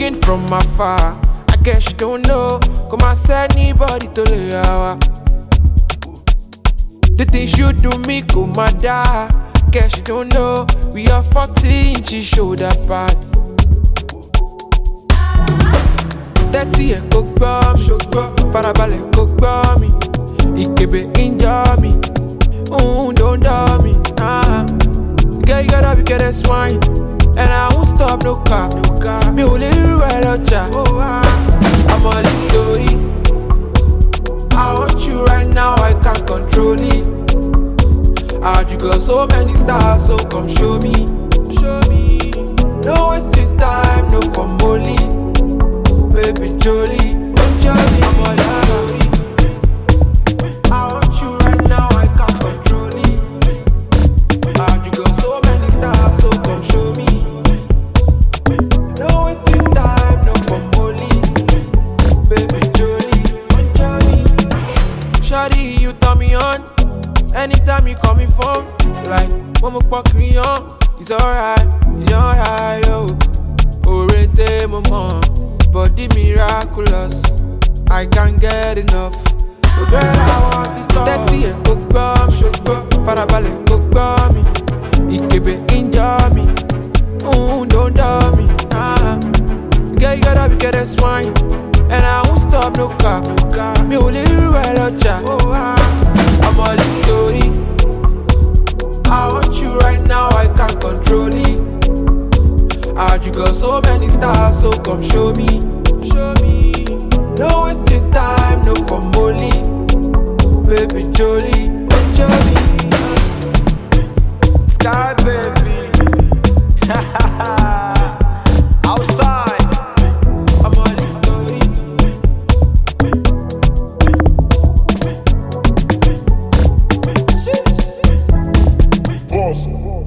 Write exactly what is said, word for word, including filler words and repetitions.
looking from afar. I guess you don't know. Come and send anybody to lay out. The things you do me go mad. I guess you don't know. We are forty inches shoulder pad. Thirty e go gbọ́ mi, farabalẹ̀ go gbọ́ mi. Ìkébé injure me, mm, don't do me. Ah, girl, you gotta be get a swine, and I won't stop no cap, no cap. Me only ride out ya. Oh, ah, I'm on this story. I want you right now, I can't control it. I you got so many stars, so come show me, show me. No wasting time, no for molly. Baby Jolie, oh Jolie, I'm on this story. I want you right now, I can't control it. And you got so many stars, so come show me. No wasting time, no for molly. Baby Jolie, oh Jolie. Shawty, you turn me on. Anytime you call me phone, like, Momo Pokrion. It's alright, it's alright, oh. Orete, mama. Body miraculous, I can't get enough. Oh girl, I want it all. Thirty e go gbọ́ mi, farabalẹ̀ go gbọ́ mi. Ìkébé injure me, mm, don't do me. Ah, girl, you gotta be get a swine, and I won't stop no cap, no cap. Me only ride out ya. Oh ah, I'm all this story. I want you right now, I can't control it. I you got so many stars, so come show me, show me. No wasting time, no for molly. Baby Jolie, oh Jolie. Sky baby. Outside. I'm on this story. Boss.